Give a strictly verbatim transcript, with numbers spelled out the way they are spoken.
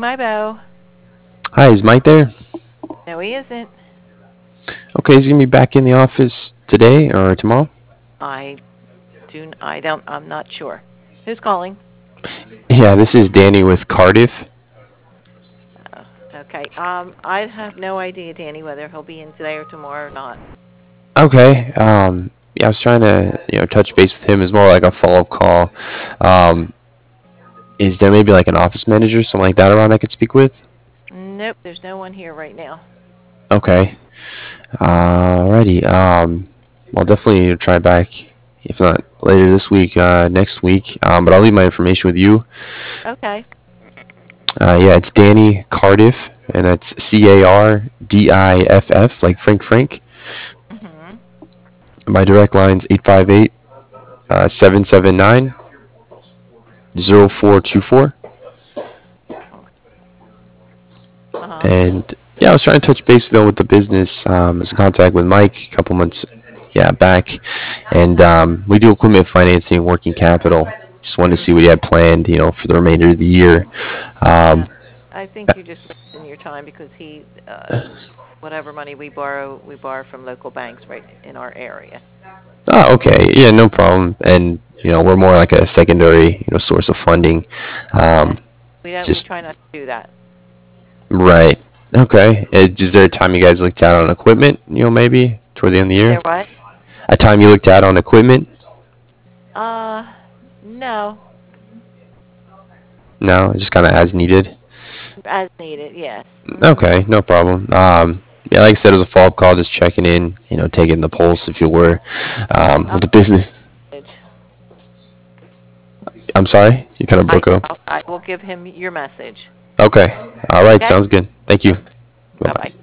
my bow. Hi, is Mike there? No, he isn't. Okay, he's gonna be back in the office today or tomorrow. I do. I don't. I'm not sure. Who's calling? Yeah, this is Danny with Cardiff. Oh, okay. Um, I have no idea, Danny, whether he'll be in today or tomorrow or not. Okay. Um, yeah, I was trying to you know touch base with him. It's more like a follow-up call. Um, is there maybe like an office manager, something like that around I could speak with? Nope. There's no one here right now. Okay. Alrighty. Um, I'll definitely try back. If not later this week, uh, next week. Um, but I'll leave my information with you. Okay. Uh, yeah, it's Danny Cardiff, and that's C A R D I F F, like Frank Frank. Mhm. My direct line's eight five eight, seven seven nine, zero four two four. Uh huh. And yeah, I was trying to touch base with, with the business. Um, I was in contact with Mike a couple months yeah, back. And um, we do equipment financing, working capital. Just wanted to see what you had planned, you know, for the remainder of the year. Uh, Um, I think you're just wasting your time because he, uh, whatever money we borrow, we borrow from local banks right in our area. oh, okay. Yeah, no problem. And, you know, we're more like a secondary, you know, source of funding. Yeah. Um, We don't. We just try not to do that. right. Okay. Uh, Is there a time you guys looked out on equipment, you know, maybe toward the end of the Is year? there what? A time you looked out on equipment? Uh, no. No, just kind of as needed. As needed. Yes. Mhm. Okay, no problem. Um, yeah, like I said, it was a follow-up call, just checking in, you know, taking the pulse, if you were, um, I'll with the business. message. I'm sorry, you kind of I broke up. I'll, I will give him your message. Okay, all right, Okay. sounds good. Thank you. Bye Bye-bye. bye.